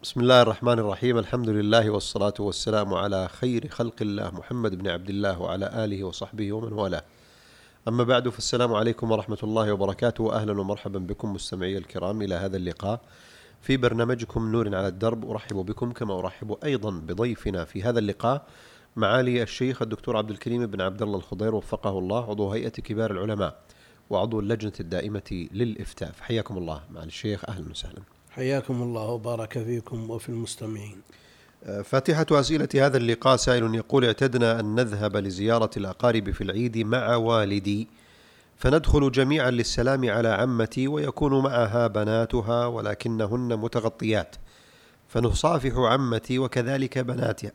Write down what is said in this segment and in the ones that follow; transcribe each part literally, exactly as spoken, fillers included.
بسم الله الرحمن الرحيم. الحمد لله والصلاة والسلام على خير خلق الله محمد بن عبد الله وعلى آله وصحبه ومن والاه. أما بعد، فالسلام عليكم ورحمة الله وبركاته، وأهلا ومرحبا بكم مستمعي الكرام إلى هذا اللقاء في برنامجكم نور على الدرب. أرحب بكم كما أرحب أيضا بضيفنا في هذا اللقاء معالي الشيخ الدكتور عبد الكريم بن عبد الله الخضير وفقه الله، عضو هيئة كبار العلماء وعضو اللجنة الدائمة للإفتاء. فحياكم الله معالي الشيخ، أهلا وسهلا. حياكم الله وبارك فيكم وفي المستمعين. فاتحة أسئلة هذا اللقاء سائل يقول: اعتدنا أن نذهب لزيارة الأقارب في العيد مع والدي، فندخل جميعا للسلام على عمتي ويكون معها بناتها ولكنهن متغطيات، فنصافح عمتي وكذلك بناتها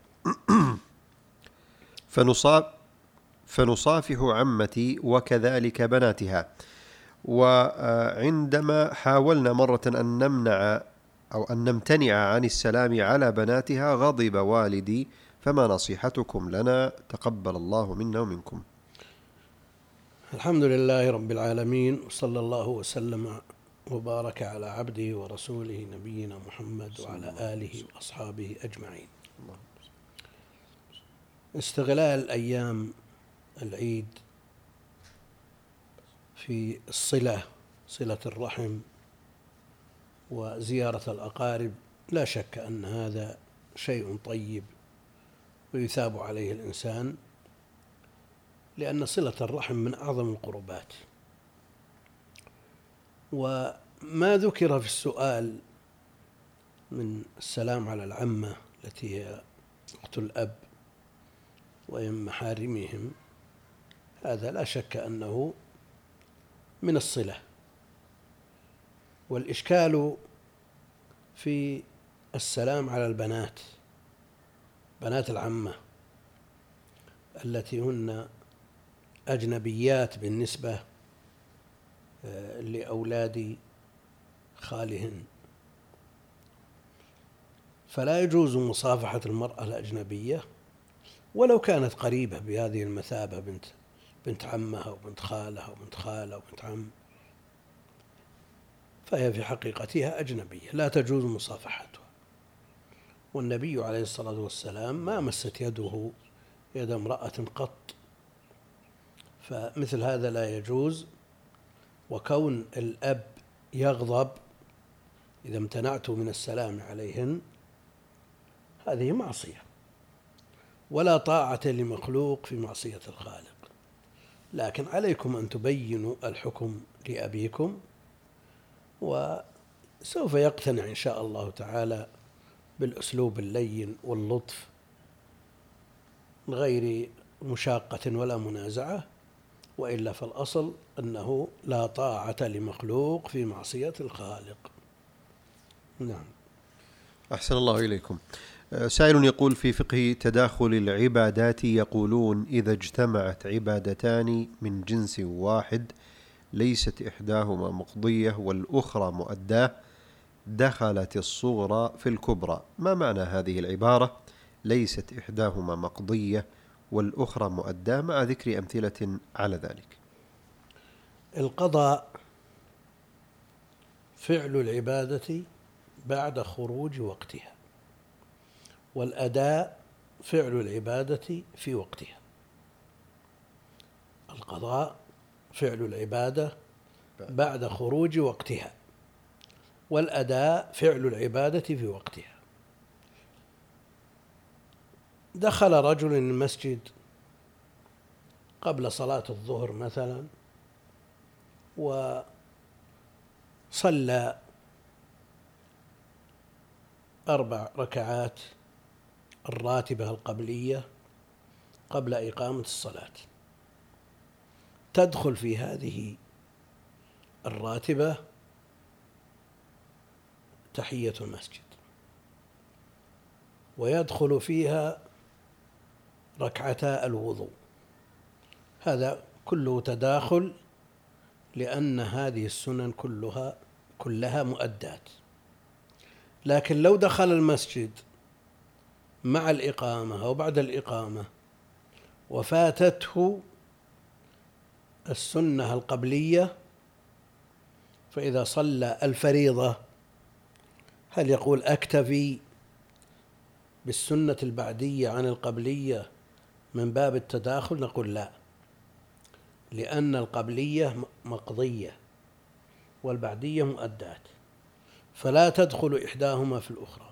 فنصاف فنصافح عمتي وكذلك بناتها. وعندما حاولنا مرة أن نمنع أو أن نمتنع عن السلام على بناتها غضب والدي، فما نصيحتكم لنا؟ تقبل الله منا ومنكم. الحمد لله رب العالمين، وصلى الله وسلم وبارك على عبده ورسوله نبينا محمد وعلى آله وأصحابه أجمعين. استغلال أيام العيد في الصلة صلة الرحم وزيارة الأقارب، لا شك أن هذا شيء طيب ويثاب عليه الإنسان، لأن صلة الرحم من أعظم القربات. وما ذكر في السؤال من السلام على العمة التي هي أخت الأب وهم محارمهم، هذا لا شك أنه من الصلة. والإشكال في السلام على البنات، بنات العمة التي هن أجنبيات بالنسبة لأولاد خالهن، فلا يجوز مصافحة المرأة الأجنبية ولو كانت قريبة بهذه المثابة، بنت بنت عمها وبنت خالها وبنت خالة وبنت عم، فهي في حقيقتها أجنبية لا تجوز مصافحتها. والنبي عليه الصلاة والسلام ما مست يده يد امرأة قط، فمثل هذا لا يجوز. وكون الأب يغضب إذا امتنعت من السلام عليهن هذه معصية، ولا طاعة لمخلوق في معصية الخالق. لكن عليكم أن تبينوا الحكم لأبيكم، وسوف يقتنع إن شاء الله تعالى بالأسلوب اللين واللطف غير مشاقة ولا منازعة، وإلا فالأصل أنه لا طاعة لمخلوق في معصية الخالق. نعم. أحسن الله إليكم. سائل يقول: في فقه تداخل العبادات يقولون إذا اجتمعت عبادتان من جنس واحد ليست إحداهما مقضية والأخرى مؤداة دخلت الصغرى في الكبرى. ما معنى هذه العبارة ليست إحداهما مقضية والأخرى مؤداة، مع ذكر أمثلة على ذلك؟ القضاء فعل العبادة بعد خروج وقتها، والأداء فعل العبادة في وقتها. القضاء فعل العبادة بعد خروج وقتها، والأداء فعل العبادة في وقتها. دخل رجل المسجد قبل صلاة الظهر مثلا وصلى أربع ركعات الراتبة القبلية قبل إقامة الصلاة، تدخل في هذه الراتبة تحية المسجد، ويدخل فيها ركعتا الوضوء. هذا كله تداخل، لأن هذه السنن كلها كلها مؤدات. لكن لو دخل المسجد مع الإقامة أو بعد الإقامة وفاتته السنة القبلية، فإذا صلى الفريضة هل يقول أكتفي بالسنة البعدية عن القبلية من باب التداخل؟ نقول لا، لأن القبلية مقضية والبعدية مؤدات، فلا تدخل إحداهما في الأخرى،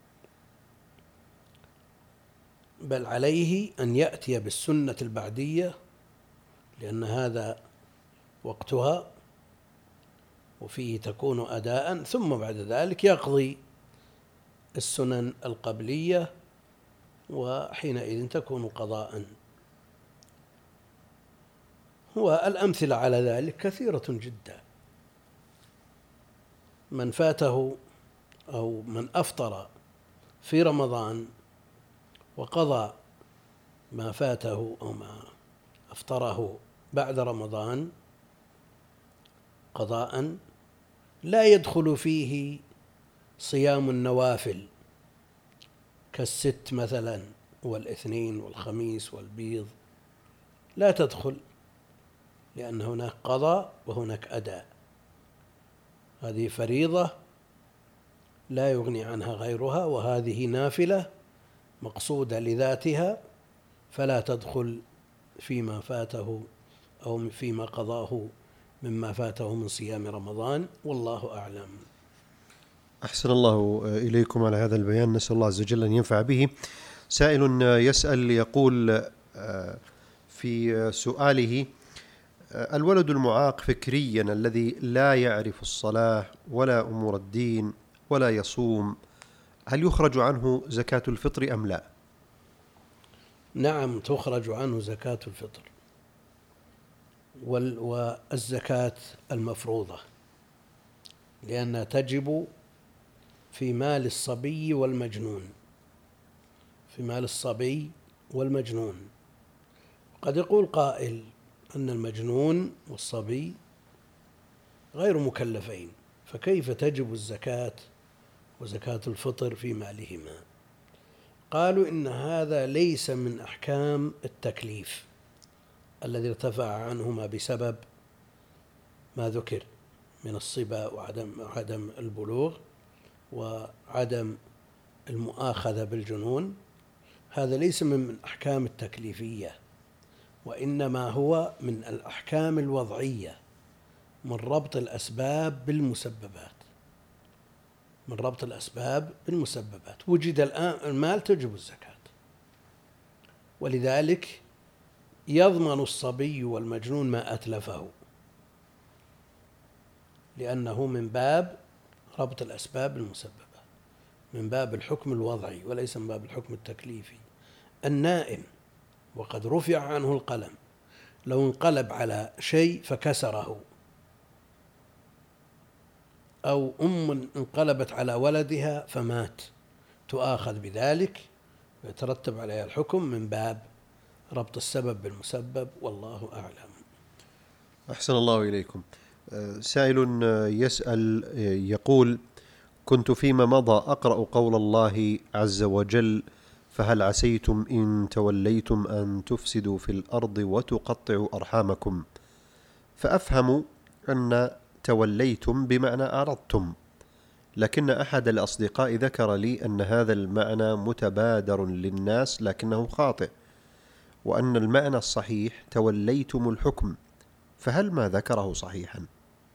بل عليه أن يأتي بالسنة البعدية لأن هذا وقتها وفيه تكون أداء، ثم بعد ذلك يقضي السنن القبلية وحينئذ تكون قضاء. والأمثلة على ذلك كثيرة جدا. من فاته أو من أفطر في رمضان وقضى ما فاته أو ما أفطره بعد رمضان قضاء لا يدخل فيه صيام النوافل كالست مثلا والاثنين والخميس والبيض، لا تدخل، لأن هناك قضاء وهناك أداء. هذه فريضة لا يغني عنها غيرها، وهذه نافلة مقصودة لذاتها فلا تدخل فيما فاته أو فيما قضاه مما فاته من صيام رمضان، والله أعلم. أحسن الله إليكم على هذا البيان، نسأل الله عز وجل أن ينفع به. سائل يسأل يقول في سؤاله: الولد المعاق فكريا الذي لا يعرف الصلاة ولا أمور الدين ولا يصوم، هل يخرج عنه زكاة الفطر أم لا؟ نعم، تخرج عنه زكاة الفطر والزكاة المفروضة، لأنها تجب في مال الصبي والمجنون، في مال الصبي والمجنون. قد يقول قائل أن المجنون والصبي غير مكلفين، فكيف تجب الزكاة وزكاة الفطر في مالهما؟ قالوا إن هذا ليس من أحكام التكليف الذي ارتفع عنهما بسبب ما ذكر من الصبا وعدم عدم البلوغ وعدم المؤاخذة بالجنون. هذا ليس من أحكام التكليفية، وإنما هو من الأحكام الوضعية، من ربط الأسباب بالمسببات، من ربط الأسباب بالمسببات. وجد الآن المال تجب الزكاة، ولذلك يضمن الصبي والمجنون ما أتلفه، لأنه من باب ربط الأسباب بالمسببات، من باب الحكم الوضعي وليس من باب الحكم التكليفي. النائم وقد رفع عنه القلم لو انقلب على شيء فكسره، أو أم انقلبت على ولدها فمات، تؤاخذ بذلك ويترتب عليها الحكم من باب ربط السبب بالمسبب، والله أعلم. أحسن الله إليكم. سائل يسأل يقول: كنت فيما مضى أقرأ قول الله عز وجل: فهل عسيتم إن توليتم أن تفسدوا في الأرض وتقطعوا أرحامكم، فأفهم أن توليتم بمعنى أعرضتم، لكن أحد الأصدقاء ذكر لي أن هذا المعنى متبادر للناس لكنه خاطئ، وأن المعنى الصحيح توليتم الحكم، فهل ما ذكره صحيحا؟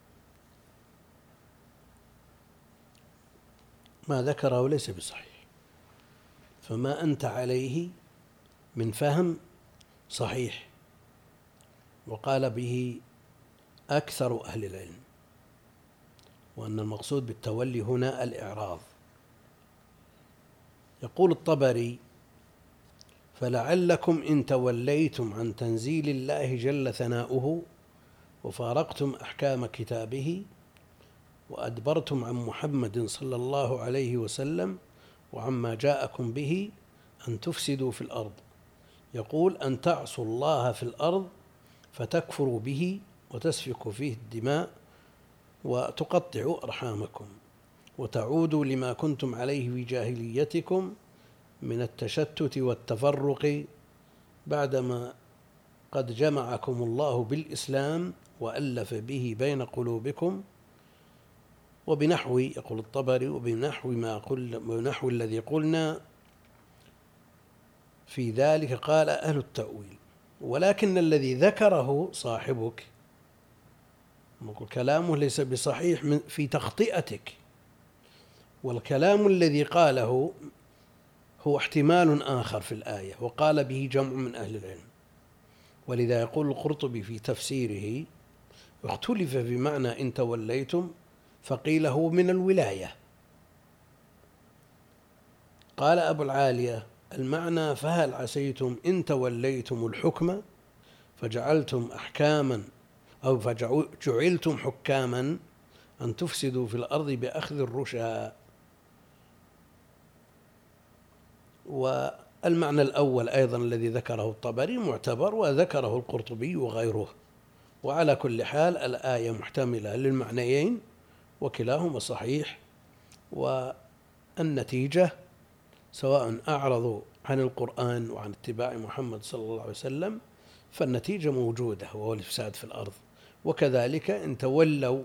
ما ذكره ليس بصحيح، فما أنت عليه من فهم صحيح، وقال به أكثر أهل العلم، وأن المقصود بالتولي هنا الإعراض. يقول الطبري: فلعلكم إن توليتم عن تنزيل الله جل ثناؤه وفارقتم أحكام كتابه وأدبرتم عن محمد صلى الله عليه وسلم وعما جاءكم به أن تفسدوا في الأرض. يقول: أن تعصوا الله في الأرض فتكفروا به وتسفكوا فيه الدماء وتقطعوا أرحامكم وتعودوا لما كنتم عليه في جاهليتكم من التشتت والتفرق بعدما قد جمعكم الله بالإسلام وألف به بين قلوبكم، وبنحو يقول الطبري وبنحو ما قل بنحو الذي قلنا في ذلك قال أهل التأويل، ولكن الذي ذكره صاحبك كلامه ليس بصحيح في تخطئتك، والكلام الذي قاله هو احتمال آخر في الآية وقال به جمع من أهل العلم. ولذا يقول القرطبي في تفسيره: اختلف في معنى إن توليتم، فقيل هو من الولاية. قال أبو العالية: المعنى فهل عسيتم إن توليتم الحكم فجعلتم أحكاما أو فجعلتم حكاما أن تفسدوا في الأرض بأخذ الرشا. والمعنى الأول أيضا الذي ذكره الطبري معتبر وذكره القرطبي وغيره. وعلى كل حال الآية محتملة للمعنيين وكلاهما صحيح، والنتيجة سواء أعرضوا عن القرآن وعن اتباع محمد صلى الله عليه وسلم فالنتيجة موجودة وهو الإفساد في الأرض. وكذلك إن تولوا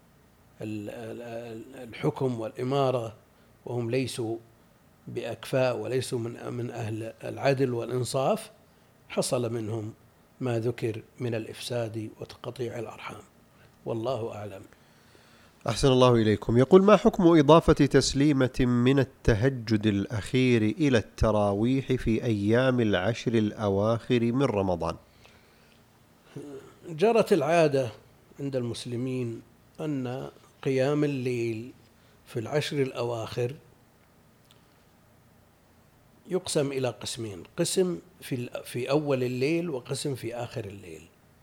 الحكم والإمارة وهم ليسوا بأكفاء وليسوا من من أهل العدل والإنصاف حصل منهم ما ذكر من الإفساد وتقطيع الأرحام. والله أعلم. أحسن الله إليكم. يقول: ما حكم إضافة تسليمة من التهجد الأخير إلى التراويح في أيام العشر الأواخر من رمضان؟ جرت العادة عند المسلمين أن قيام الليل في العشر الأواخر يقسم إلى قسمين: قسم في في أول الليل وقسم في آخر الليل.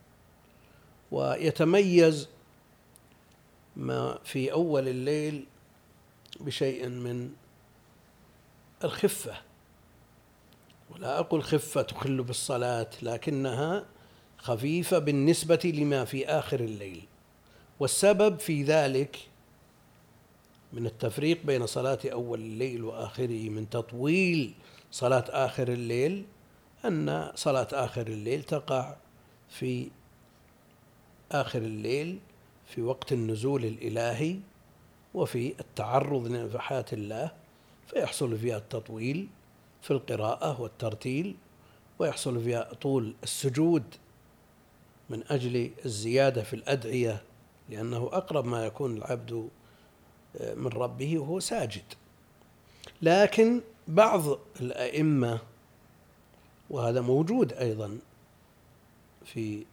ويتميز ما في أول الليل بشيء من الخفة، ولا أقول خفة تخل بالصلاة، لكنها خفيفة بالنسبة لما في آخر الليل. والسبب في ذلك من التفريق بين صلاة أول الليل وآخره من تطويل صلاة آخر الليل أن صلاة آخر الليل تقع في آخر الليل في وقت النزول الإلهي وفي التعرض لنفحات الله، فيحصل فيها التطويل في القراءة والترتيل، ويحصل فيها طول السجود من أجل الزيادة في الأدعية، لأنه أقرب ما يكون العبد من ربه وهو ساجد. لكن بعض الأئمة، وهذا موجود أيضا في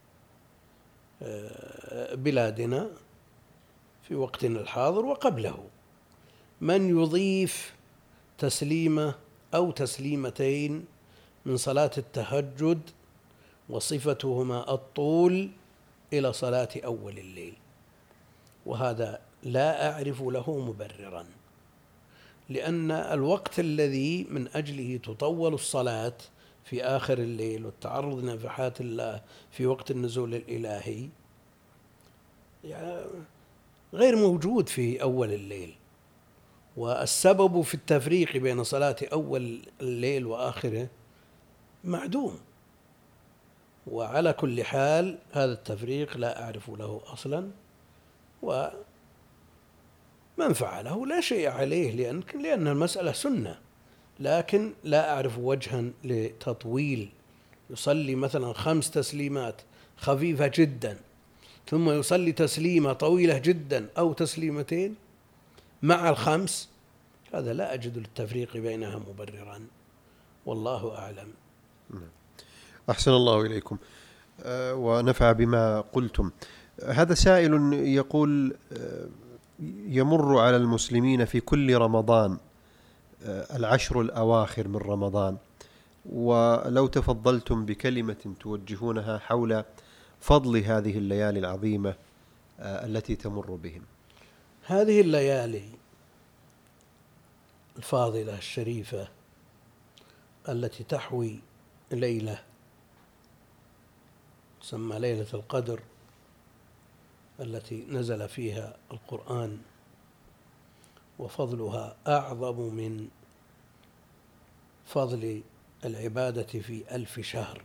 بلادنا في وقتنا الحاضر وقبله، من يضيف تسليمة أو تسليمتين من صلاة التهجد وصفتهما الطول إلى صلاة أول الليل، وهذا لا أعرف له مبررا، لأن الوقت الذي من أجله تطول الصلاة في آخر الليل والتعرض لنفحات الله في وقت النزول الإلهي يعني غير موجود في أول الليل. والسبب في التفريق بين صلاة أول الليل وآخره معدوم. وعلى كل حال هذا التفريق لا أعرف له أصلا، ومن فعله لا شيء عليه، لأن لأن المسألة سنة، لكن لا أعرف وجها لتطويل. يصلي مثلا خمس تسليمات خفيفة جدا ثم يصلي تسليمة طويلة جدا أو تسليمتين مع الخمس، هذا لا أجد للتفريق بينها مبررا، والله أعلم. أحسن الله إليكم ونفع بما قلتم. هذا سائل يقول: يمر على المسلمين في كل رمضان العشر الأواخر من رمضان، ولو تفضلتم بكلمة توجهونها حول فضل هذه الليالي العظيمة التي تمر بهم. هذه الليالي الفاضلة الشريفة التي تحوي ليلة تسمى ليلة القدر التي نزل فيها القرآن، وفضلها أعظم من فضل العبادة في ألف شهر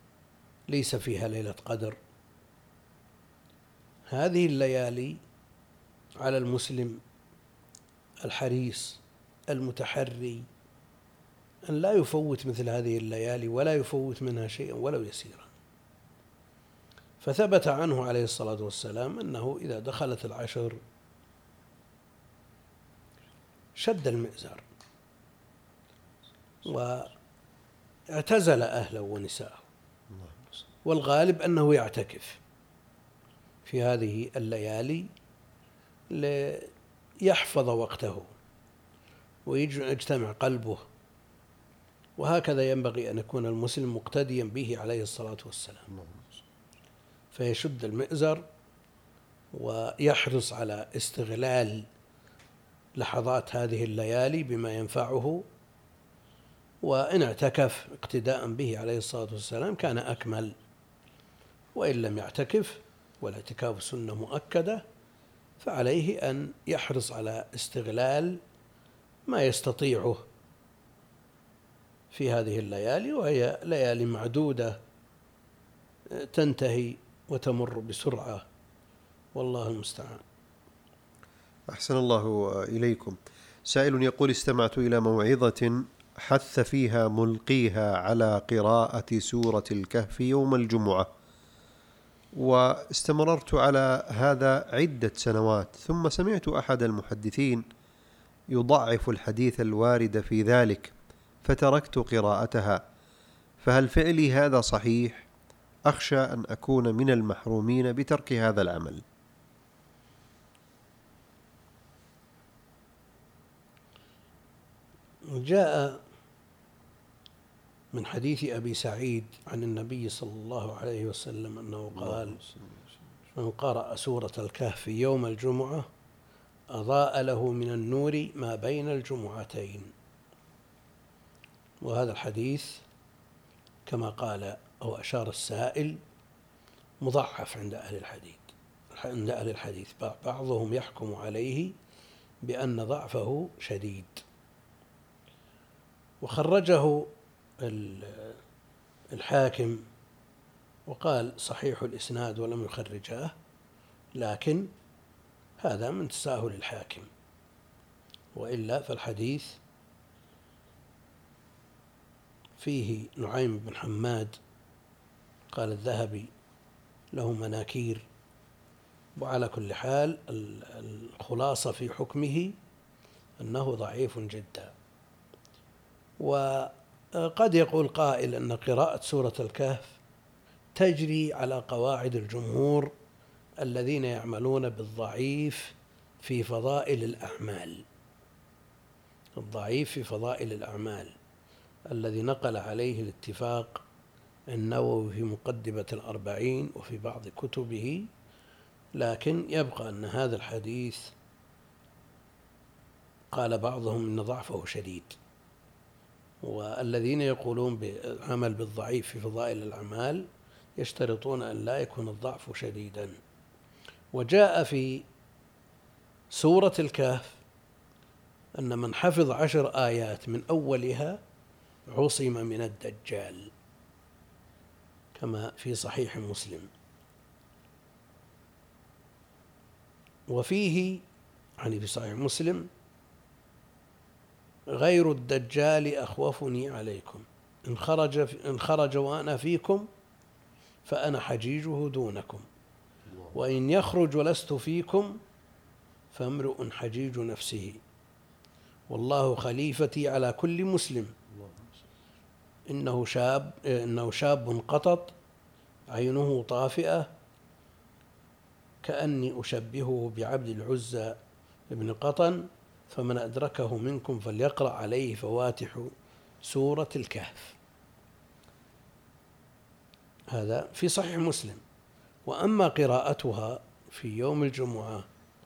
ليس فيها ليلة قدر. هذه الليالي على المسلم الحريص المتحري أن لا يفوت مثل هذه الليالي ولا يفوت منها شيئا ولو يسيرا. فثبت عنه عليه الصلاة والسلام أنه إذا دخلت العشر شد المئزر واعتزل أهله ونساءه، والغالب أنه يعتكف في هذه الليالي ليحفظ وقته ويجتمع قلبه، وهكذا ينبغي أن يكون المسلم مقتديا به عليه الصلاة والسلام، فيشد المئزر ويحرص على استغلال لحظات هذه الليالي بما ينفعه، وإن اعتكف اقتداء به عليه الصلاة والسلام كان أكمل، وإن لم يعتكف والاعتكاف سنة مؤكدة فعليه أن يحرص على استغلال ما يستطيعه في هذه الليالي، وهي ليالي معدودة تنتهي وتمر بسرعة، والله المستعان. أحسن الله إليكم. سائل يقول: استمعت إلى موعظة حث فيها ملقيها على قراءة سورة الكهف يوم الجمعة، واستمررت على هذا عدة سنوات، ثم سمعت أحد المحدثين يضعف الحديث الوارد في ذلك فتركت قراءتها، فهل فعلي هذا صحيح؟ أخشى أن أكون من المحرومين بترك هذا العمل. جاء من حديث أبي سعيد عن النبي صلى الله عليه وسلم أنه قال: من قرأ سورة الكهف يوم الجمعة أضاء له من النور ما بين الجمعتين. وهذا الحديث كما قال أو أشار السائل مضعف عند أهل الحديث عند أهل الحديث بعضهم يحكم عليه بأن ضعفه شديد، وخرجه الحاكم وقال صحيح الإسناد ولم يخرجاه، لكن هذا من تساهل الحاكم، وإلا فالحديث فيه نعيم بن حماد قال الذهبي له مناكير، وعلى كل حال الخلاصة في حكمه أنه ضعيف جدا. وقد يقول قائل أن قراءة سورة الكهف تجري على قواعد الجمهور الذين يعملون بالضعيف في فضائل الأعمال، الضعيف في فضائل الأعمال الذي نقل عليه الاتفاق النووي في مقدمة الأربعين وفي بعض كتبه، لكن يبقى أن هذا الحديث قال بعضهم أن ضعفه شديد، والذين يقولون بالعمل بالضعيف في فضائل الأعمال يشترطون أن لا يكون الضعف شديدا. وجاء في سورة الكهف أن من حفظ عشر آيات من أولها عصم من الدجال، كما في صحيح مسلم. وفيه يعني في صحيح مسلم: غير الدجال أخوفني عليكم، إن خرج إن خرج وأنا فيكم فأنا حجيجه دونكم، وإن يخرج ولست فيكم فامرؤ حجيج نفسه، والله خليفتي على كل مسلم، إنه شاب إنه شاب قطط عينه طافئة كأني أشبهه بعبد العزى بن قطن، فمن أدركه منكم فليقرأ عليه فواتح سورة الكهف. هذا في صحيح مسلم. وأما قراءتها في يوم الجمعة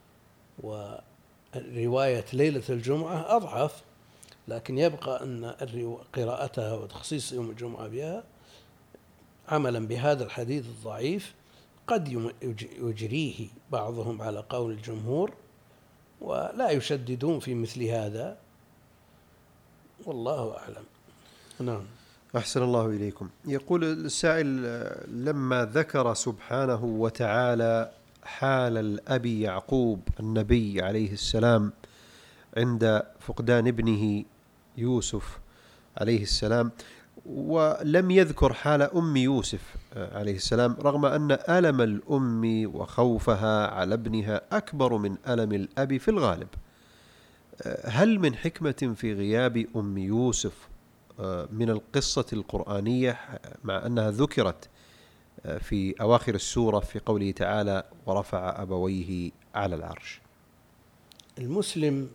ورواية ليلة الجمعة أضعف، لكن يبقى أن قراءتها وتخصيص يوم الجمعة بها عملا بهذا الحديث الضعيف قد يجريه بعضهم على قول الجمهور، ولا يشددون في مثل هذا، والله أعلم. نعم. أحسن الله إليكم. يقول السائل: لما ذكر سبحانه وتعالى حال الأب يعقوب النبي عليه السلام عند فقدان ابنه يوسف عليه السلام، ولم يذكر حال أم يوسف عليه السلام، رغم أن ألم الأم وخوفها على ابنها أكبر من ألم الأب في الغالب. هل من حكمة في غياب أم يوسف من القصة القرآنية مع أنها ذكرت في أواخر السورة في قوله تعالى ورفع أبويه على العرش؟ المسلم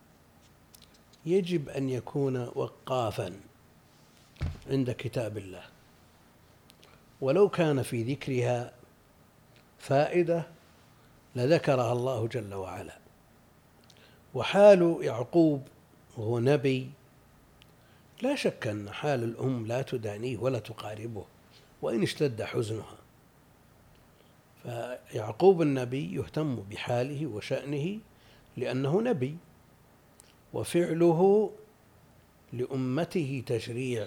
يجب أن يكون وقافا عند كتاب الله، ولو كان في ذكرها فائدة لذكرها الله جل وعلا. وحال يعقوب وهو نبي لا شك أن حال الأم لا تدانيه ولا تقاربه وإن اشتد حزنها، فيعقوب النبي يهتم بحاله وشأنه لأنه نبي، وفعله لأمته تشريع.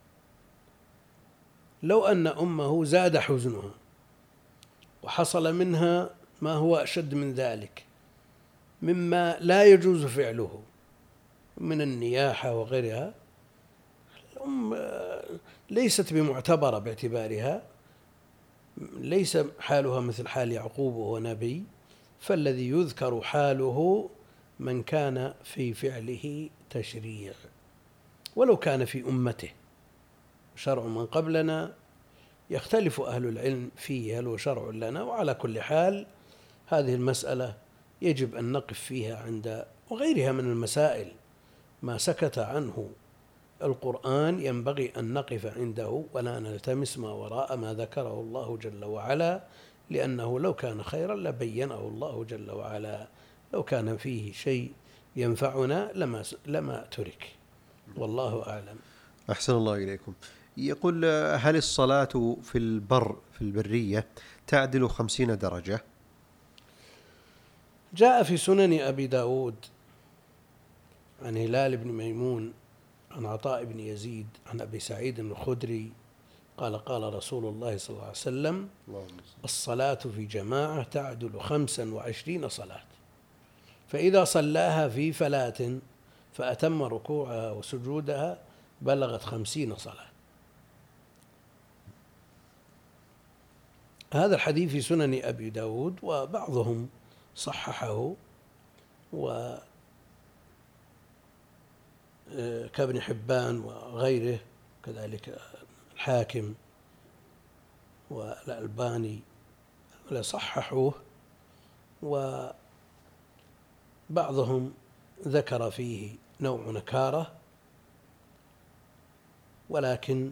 لو أن أمه زاد حزنها وحصل منها ما هو أشد من ذلك مما لا يجوز فعله من النياحة وغيرها، الأم ليست بمعتبرة باعتبارها، ليس حالها مثل حال يعقوب وهو نبي، فالذي يذكر حاله من كان في فعله تشريع ولو كان في أمته. شرع من قبلنا يختلف أهل العلم فيه هل هو شرع لنا، وعلى كل حال هذه المسألة يجب أن نقف فيها عند وغيرها من المسائل. ما سكت عنه القرآن ينبغي أن نقف عنده ولا نلتمس ما وراء ما ذكره الله جل وعلا، لأنه لو كان خيرا لبينه الله جل وعلا، لو كان فيه شيء ينفعنا لما لما ترك. والله أعلم. أحسن الله إليكم. يقول هل الصلاة في البر في البرية تعدل خمسين درجة؟ جاء في سنن أبي داود عن هلال بن ميمون عن عطاء بن يزيد عن أبي سعيد الخدري قال قال رسول الله صلى الله عليه وسلم الصلاة في جماعة تعدل خمسا وعشرين صلاة، فإذا صلاها في فلاة فأتم ركوعها وسجودها بلغت خمسين صلاة. هذا الحديث في سنن أبي داود، وبعضهم صححه و كابن حبان وغيره، كذلك الحاكم والألباني صححوه، وبعضهم ذكر فيه نوع نكارة، ولكن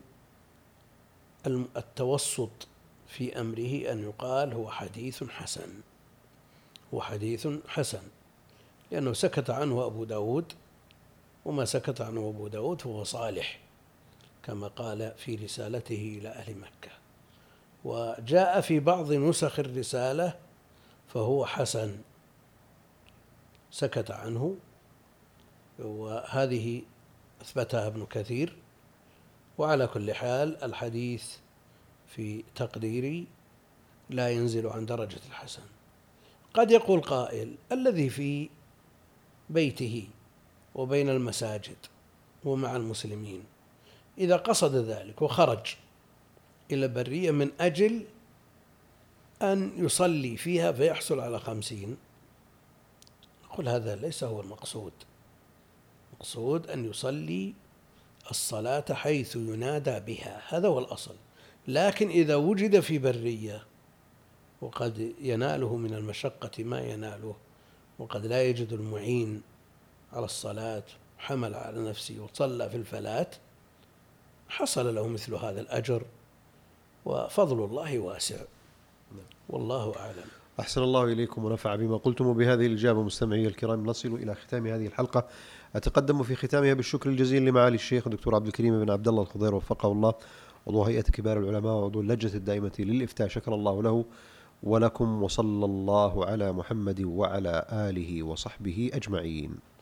التوسط في أمره أن يقال هو حديث حسن، هو حديث حسن لأنه سكت عنه أبو داود، وما سكت عنه أبو داود فهو صالح كما قال في رسالته إلى أهل مكة، وجاء في بعض نسخ الرسالة فهو حسن سكت عنه، وهذه أثبتها ابن كثير. وعلى كل حال الحديث في تقديري لا ينزل عن درجة الحسن. قد يقول قائل الذي في بيته وبين المساجد ومع المسلمين إذا قصد ذلك وخرج إلى برية من أجل أن يصلي فيها فيحصل على خمسين، نقول هذا ليس هو المقصود. المقصود أن يصلي الصلاة حيث ينادى بها، هذا هو الأصل. لكن إذا وجد في برية وقد يناله من المشقة ما يناله، وقد لا يجد المعين على الصلاة، حمل على نفسه وصلى في الفلاة، حصل له مثل هذا الأجر، وفضل الله واسع، والله أعلم. أحسن الله إليكم ونفع بما قلتم. وبهذه الإجابة مستمعي الكرام نصل إلى ختام هذه الحلقة. أتقدم في ختامها بالشكر الجزيل لمعالي الشيخ دكتور عبد الكريم بن عبد الله الخضير وفقه الله، عضو هيئة كبار العلماء وعضو اللجنة الدائمة للإفتاء، شكر الله له ولكم، وصلى الله على محمد وعلى آله وصحبه أجمعين.